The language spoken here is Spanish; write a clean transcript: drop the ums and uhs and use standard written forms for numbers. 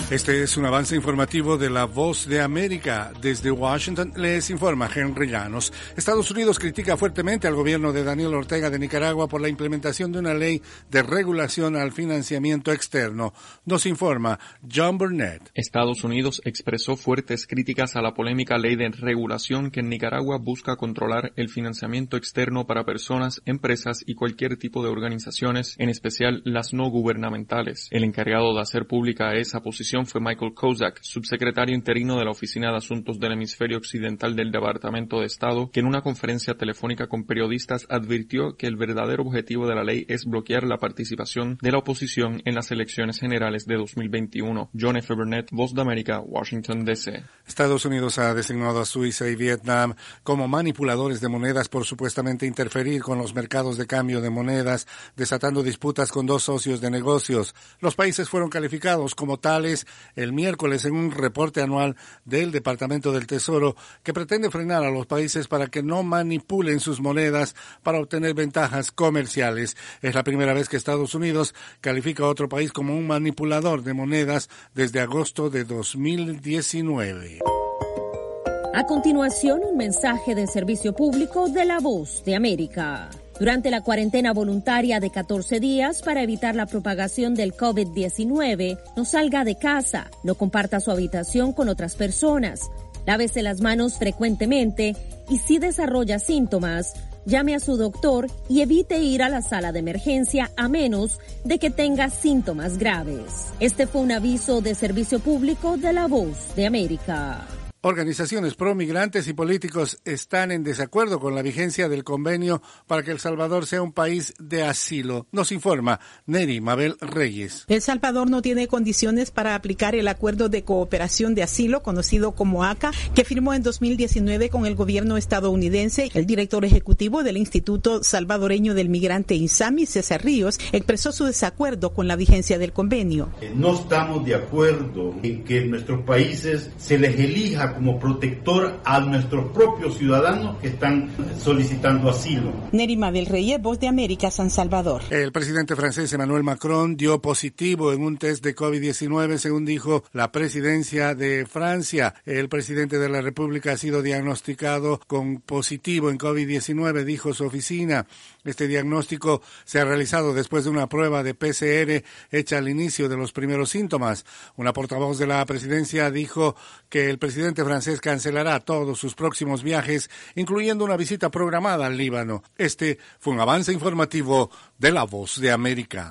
Este es un avance informativo de La Voz de América. Desde Washington les informa Henry Llanos. Estados Unidos critica fuertemente al gobierno de Daniel Ortega de Nicaragua por la implementación de una ley de regulación al financiamiento externo. Nos informa John Burnett. Estados Unidos expresó fuertes críticas a la polémica ley de regulación que en Nicaragua busca controlar el financiamiento externo para personas, empresas y cualquier tipo de organizaciones, en especial las no gubernamentales. El encargado de hacer pública esa posición fue Michael Kozak, subsecretario interino de la Oficina de Asuntos del Hemisferio Occidental del Departamento de Estado, que en una conferencia telefónica con periodistas advirtió que el verdadero objetivo de la ley es bloquear la participación de la oposición en las elecciones generales de 2021. John F. Burnett, Voz de América, Washington, D.C. Estados Unidos ha designado a Suiza y Vietnam como manipuladores de monedas por supuestamente interferir con los mercados de cambio de monedas, desatando disputas con dos socios de negocios. Los países fueron calificados como tales el miércoles en un reporte anual del Departamento del Tesoro que pretende frenar a los países para que no manipulen sus monedas para obtener ventajas comerciales. Es la primera vez que Estados Unidos califica a otro país como un manipulador de monedas desde agosto de 2019. A continuación, un mensaje de servicio público de La Voz de América. Durante la cuarentena voluntaria de 14 días para evitar la propagación del COVID-19, no salga de casa, no comparta su habitación con otras personas, lávese las manos frecuentemente y si desarrolla síntomas, llame a su doctor y evite ir a la sala de emergencia a menos de que tenga síntomas graves. Este fue un aviso de servicio público de La Voz de América. Organizaciones pro-migrantes y políticos están en desacuerdo con la vigencia del convenio para que El Salvador sea un país de asilo. Nos informa Neri Mabel Reyes. El Salvador no tiene condiciones para aplicar el acuerdo de cooperación de asilo, conocido como ACA, que firmó en 2019 con el gobierno estadounidense. El director ejecutivo del Instituto Salvadoreño del Migrante INSAMI, César Ríos, expresó su desacuerdo con la vigencia del convenio. No estamos de acuerdo en que en nuestros países se les elija como protector a nuestros propios ciudadanos que están solicitando asilo. Neri Mabel Reyes, Voz de América, San Salvador. El presidente francés Emmanuel Macron dio positivo en un test de COVID-19, según dijo la presidencia de Francia. El presidente de la República ha sido diagnosticado con positivo en COVID-19, dijo su oficina. Este diagnóstico se ha realizado después de una prueba de PCR hecha al inicio de los primeros síntomas. Una portavoz de la presidencia dijo que el presidente francés cancelará todos sus próximos viajes, incluyendo una visita programada al Líbano. Este fue un avance informativo de La Voz de América.